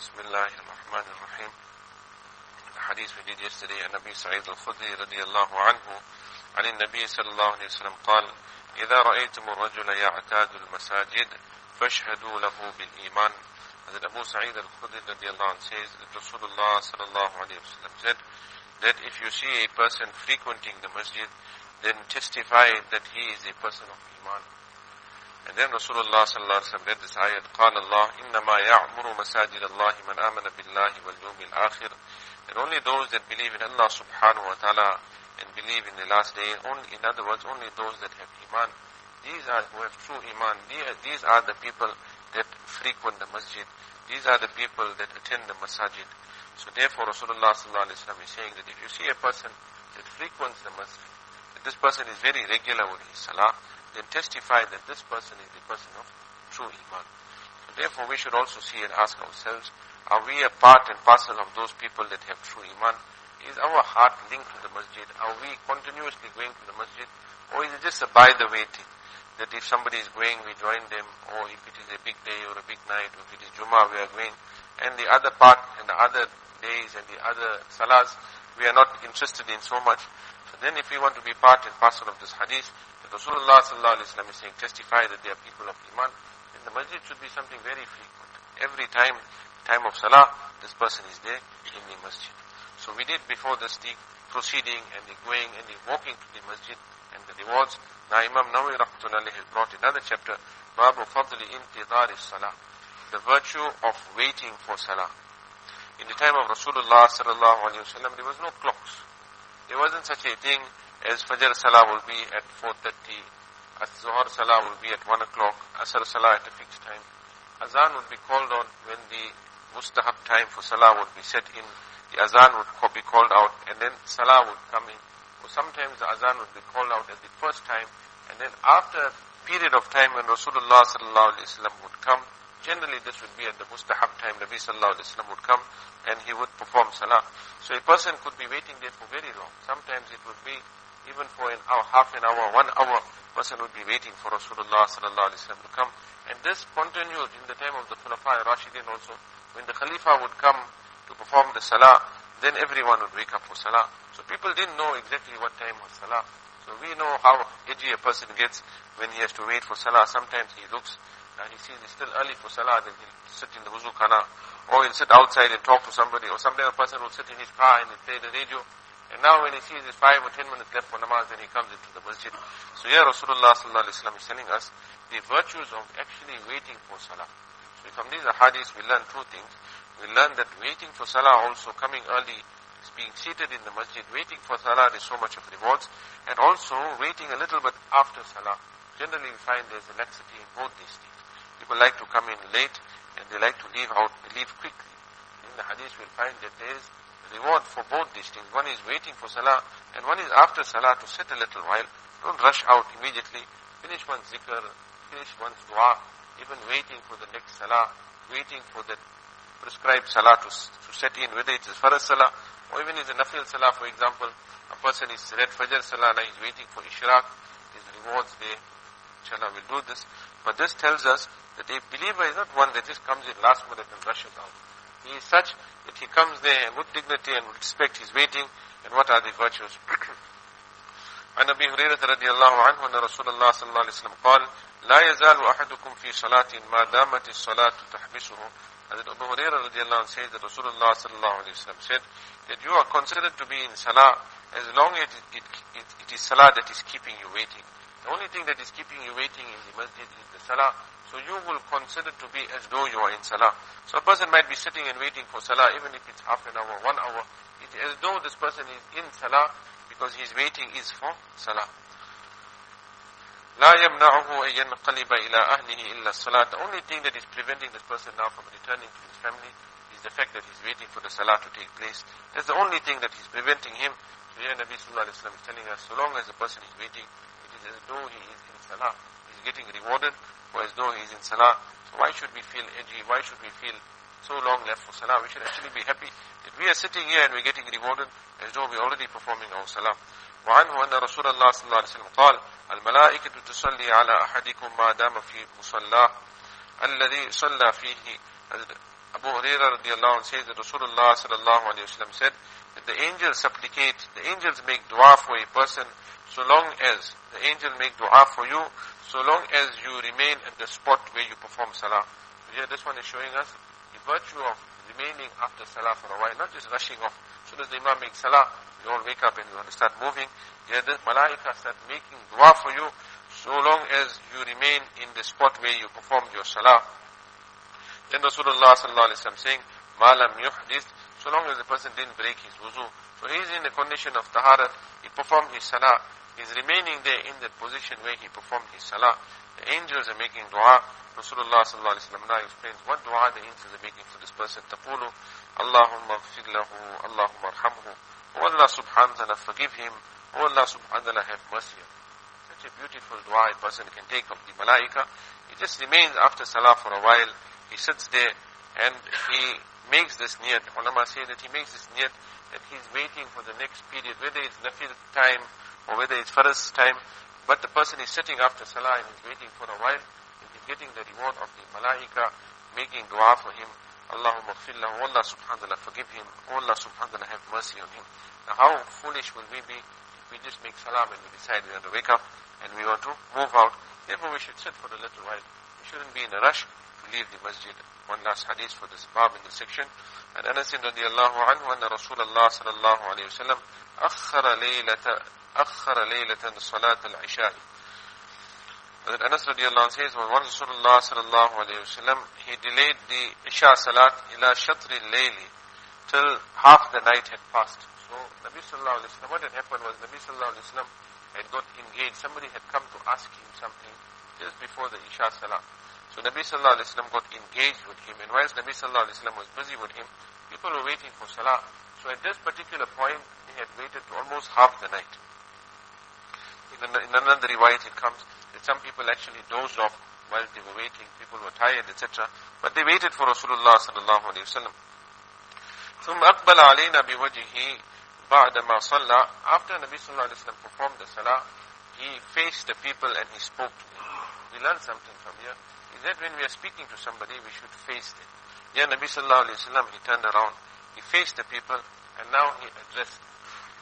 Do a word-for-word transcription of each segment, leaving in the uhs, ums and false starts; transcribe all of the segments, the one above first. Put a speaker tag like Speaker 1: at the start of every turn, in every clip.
Speaker 1: Bismillahir Rahmanir Rahim. The hadith we did yesterday, an Nabi Sa'id al-Khudri radiyallahu anhu, عن النبي صلى الله عليه وسلم قال: إذا رأيتم الرجل يعتاد المساجد فاشهدوا له بالإيمان. Hazrat Abu Sa'id al-Khudri radiyallahu anhu says that Rasulullah sallallahu alayhi wa sallam said that if you see a person frequenting the masjid, then testify that he is a person of Iman. And then Rasulullah sallallahu alayhi wa sallam read this ayat, قال الله إنما يعمر مساجد الله من آمن بالله واليوم الآخر. That only those that believe in Allah subhanahu wa ta'ala and believe in the last day, only, in other words, only those that have Iman, these are who have true Iman, these are the people that frequent the masjid, these are the people that attend the masajid. So therefore Rasulullah sallallahu alayhi wa sallam is saying that if you see a person that frequents the masjid, that this person is very regular with his salah, then testify that this person is the person of true Iman. So therefore we should also see and ask ourselves, are we a part and parcel of those people that have true Iman? Is our heart linked to the masjid? Are we continuously going to the masjid? Or is it just a by the way thing? That if somebody is going, we join them, or if it is a big day or a big night, or if it is Jummah, we are going. And the other part and the other days and the other salahs, we are not interested in so much. So then if we want to be part and parcel of this hadith, that Rasulullah sallallahu alayhi wa sallam is saying, testify that they are people of Iman, then the masjid should be something very frequent. Every time, time of salah, this person is there in the masjid. So we did before this the proceeding and the going and the walking to the masjid and the rewards. Now Imam Nawawi rahmatullahi has brought another chapter, Babu Fadli Intidari Salah, the virtue of waiting for salah. In the time of Rasulullah sallallahu alayhi wa sallam, there was no clocks. There wasn't such a thing as Fajr Salah will be at four thirty, Zuhr Salah will be at one o'clock, Asr Salah at a fixed time. Azan would be called on when the mustahab time for Salah would be set in. The Azan would be called out and then Salah would come in. Or sometimes the Azan would be called out at the first time, and then after a period of time when Rasulullah sallallahu alayhi wa sallam would come, generally this would be at the mustahab time, Nabi sallallahu alayhi wa sallam would come and he would perform Salah. So a person could be waiting there for very long. Sometimes it would be even for an hour, half an hour, one hour, person would be waiting for Rasulullah sallallahu alayhi wa sallam to come. And this continued in the time of the Khulafa Rashidin also. When the Khalifa would come to perform the Salah, then everyone would wake up for Salah. So people didn't know exactly what time was Salah. So we know how edgy a person gets when he has to wait for Salah. Sometimes he looks and he sees it's still early for Salah, then he'll sit in the wuzu khana, or he'll sit outside and talk to somebody, or sometimes a person will sit in his car and he'll play the radio. And now when he sees it's five or ten minutes left for namaz, then he comes into the masjid. So here Rasulullah sallallahu alayhi wa sallam is telling us the virtues of actually waiting for Salah. So from these hadiths we learn two things. We learn that waiting for Salah, also coming early, being seated in the masjid, waiting for Salah, there's so much of rewards. And also waiting a little bit after Salah. Generally we find there's a laxity in both these things. People like to come in late and they like to leave out, leave quickly. In the hadith we'll find that there is reward for both these things. One is waiting for Salah and one is after Salah to sit a little while. Don't rush out immediately. Finish one's zikr, finish one's dua, even waiting for the next Salah, waiting for the prescribed Salah to, to set in, whether it is Farz Salah or even is a Nafil Salah. For example, a person is read Fajr Salah, now he's waiting for Ishraq, his rewards there. Inshallah we'll do this. But this tells us that a believer is not one that just comes in last minute and rushes out. He is such that he comes there with dignity and with respect, he's waiting, and what are the virtues? عن أبي هريرة رضي الله عنه أن رسول الله صلى الله عليه وسلم قال لا يزال أحدكم في صلاة ما دامت الصلاة تحبسه. Hazrat Abu Hurairah radiallahu anhu says that Rasulullah sallallahu alayhi wa sallam said that you are considered to be in salah as long as it, it, it, it is salah that is keeping you waiting. The only thing that is keeping you waiting in the masjid is the salah. So you will consider to be as though you are in salah. So a person might be sitting and waiting for salah, even if it's half an hour, one hour. It's as though this person is in salah because his waiting is for salah. لا يمنعه أن ينقلب إلى أهله إلا الصلاة. The only thing that is preventing this person now from returning to his family is the fact that he's waiting for the salah to take place. That's the only thing that is preventing him. So here Nabi sallallahu alayhi wa sallam is telling us, so long as the person is waiting, it is as though he is in salah. He's getting rewarded for as though he is in salah. So why should we feel edgy? Why should we feel so long left for salah? We should actually be happy that we are sitting here and we're getting rewarded as though we're already performing our salah. وعنه أن رسول الله صلى الله عليه وسلم قال الملائكة تصلي على أحدكم ما دام في مصلاه الذي صلى فيه. Abu Hurairah radiallahu anhu says that Rasulullah sallallahu alayhi wa sallam said that the angels supplicate, the angels make dua for a person so long as, the angel make dua for you, so long as you remain at the spot where you perform salah. So here this one is showing us the virtue of remaining after salah for a while, not just rushing off. As soon as the imam makes salah, you all wake up and you want to start moving. Here the malaika start making dua for you, so long as you remain in the spot where you performed your salah. Then Rasulullah sallallahu alaihi wasallam saying, "Ma lam yuhdith," so long as the person didn't break his wuzu. So he is in the condition of taharat, he performed his salah, he is remaining there in that position where he performed his salah. The angels are making dua. Rasulullah sallallahu alaihi wasallam now explains what dua the angels are making for this person. Taqulu, Allahumma ghfir lahu, Allahumma arhamhu. Oh Allah subhanahu wa ta'ala, forgive him. Oh Allah subhanahu wa ta'ala, have mercy on him. Such a beautiful dua a person can take of the malaika. He just remains after salah for a while. He sits there and he makes this niyat. Ulama say that he makes this niyat that he's waiting for the next period, whether it's nafil time or whether it's farz time, but the person is sitting after salah and he's waiting for a while, and he's getting the reward of the malaika making dua for him. Allahumma ghfir lahu, Allah subhanahu wa ta'ala forgive him, Allah subhanahu wa ta'ala have mercy on him. Now how foolish will we be if we just make salam and we decide we want to wake up and we want to move out? Therefore we should sit for a little while. We shouldn't be in a rush to leave the masjid. One last hadith for this bab in this section. And Anas radiallahu anhu anna Rasulullah sallallahu alayhi wa sallam akhara laylata akhara laylatan salat al-isha. That Anas radiallahu anhu says, when one Rasulullah sallallahu alayhi wa sallam, he delayed the isha salat ila shatri al-layli till half the night had passed. So Nabi sallallahu alayhi wa sallam, what had happened was Nabi sallallahu alayhi wa sallam had got engaged. Somebody had come to ask him something just before the isha salat. So Nabi sallallahu alayhi wa sallam got engaged with him, and whilst Nabi sallallahu alayhi wa sallam was busy with him, people were waiting for salah. So at this particular point, he had waited to almost half the night. In another riwayat it comes that some people actually dozed off while they were waiting, people were tired, et cetera. But they waited for Rasulullah sallallahu alayhi wa sallam. ثم أقبل علينا بوجهه بعدما صلى. After Nabi sallallahu alayhi wa sallam performed the salah, he faced the people and he spoke to them. We learn something from here. Is that when we are speaking to somebody, we should face them. Yeah, Nabi sallallahu alayhi wa sallam, he turned around, he faced the people, and now he addressed them.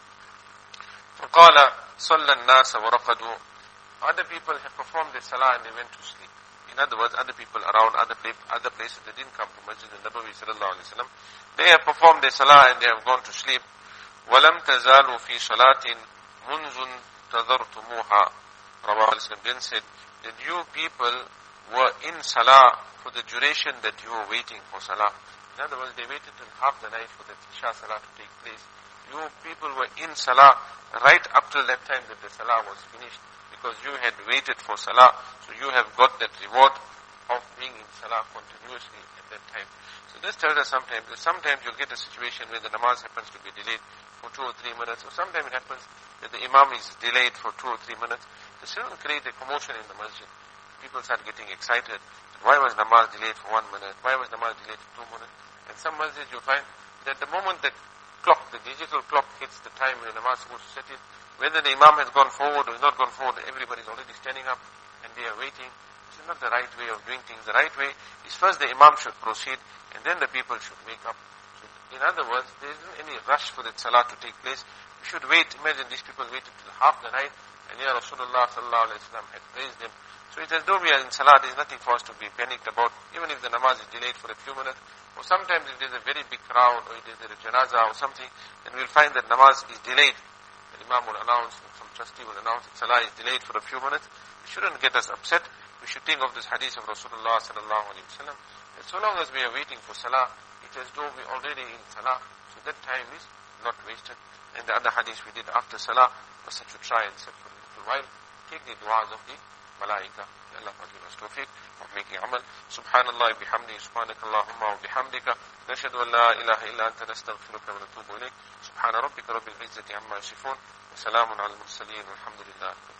Speaker 1: فقال صلى الناس ورقدوا. Other people have performed the salah and they went to sleep. In other words, other people around other place, other places, they didn't come to Masjid al-Nabawi sallallahu alayhi wa sallam. They have performed the salah and they have gone to sleep. وَلَمْ تَزَالُوا فِي صَلَاةٍ مُنْزٌ تَذَرْتُمُوهَا. Rabbah al-Islam then said that you people were in salah for the duration that you were waiting for salah. In other words, they waited till half the night for the isha salah to take place. You people were in salah right up till that time that the salah was finished, because you had waited for salah, so you have got that reward of being in salah continuously at that time. So this tells us sometimes that sometimes you'll get a situation where the namaz happens to be delayed for two or three minutes, or sometimes it happens that the imam is delayed for two or three minutes. This will create a commotion in the masjid. People start getting excited. Why was namaz delayed for one minute? Why was namaz delayed for two minutes? And some masjids you'll find that the moment that clock, the digital clock hits the time when the namaz is supposed to set in, whether the imam has gone forward or has not gone forward, everybody is already standing up and they are waiting. This is not the right way of doing things. The right way is first the imam should proceed and then the people should wake up. So in other words, there isn't any rush for the salah to take place. We should wait. Imagine these people waited till half the night and here Rasulullah sallallahu alayhi wa sallam had praised them. So it's as though we are in salah, there is nothing for us to be panicked about, even if the namaz is delayed for a few minutes. Or sometimes if there is a very big crowd, or if there is a janazah or something, then we'll find that namaz is delayed. The imam will announce, some trustee will announce that salah is delayed for a few minutes. It shouldn't get us upset. We should think of this hadith of Rasulullah sallallahu alayhi wa sallam, that so long as we are waiting for salah, it's as though we are already in salah. So that time is not wasted. And the other hadith we did after salah, was such a try and sit for a little while, take the du'as of the malaika. Allah give us tawfiq of making amal. Subhanallah bihamdi, subhanaka Allahumma wa bihamdika, nashhadu an la ilaha illa anta nastaghfiruka wa natubu ilayk. Subhana rabbika rabbil izzati amma yasifun, wa salamun ala al-mursaleen, walhamdulillah.